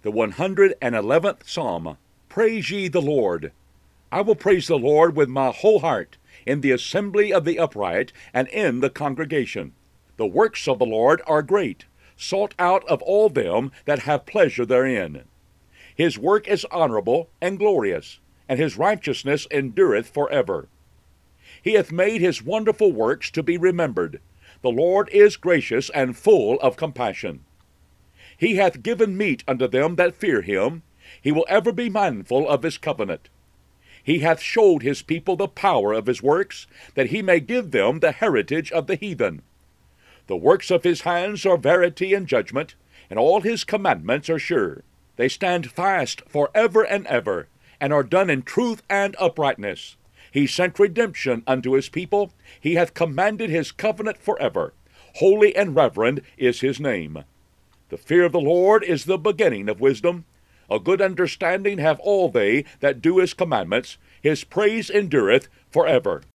The 111th Psalm. Praise ye the Lord. I will praise the Lord with my whole heart, in the assembly of the upright, and in the congregation. The works of the Lord are great, sought out of all them that have pleasure therein. His work is honorable and glorious, and his righteousness endureth for ever. He hath made his wonderful works to be remembered. The Lord is gracious and full of compassion. He hath given meat unto them that fear him. He will ever be mindful of his covenant. He hath showed his people the power of his works, that he may give them the heritage of the heathen. The works of his hands are verity and judgment, and all his commandments are sure. They stand fast for ever and ever, and are done in truth and uprightness. He sent redemption unto his people. He hath commanded his covenant forever. Holy and reverend is his name. The fear of the Lord is the beginning of wisdom. A good understanding have all they that do his commandments. His praise endureth forever.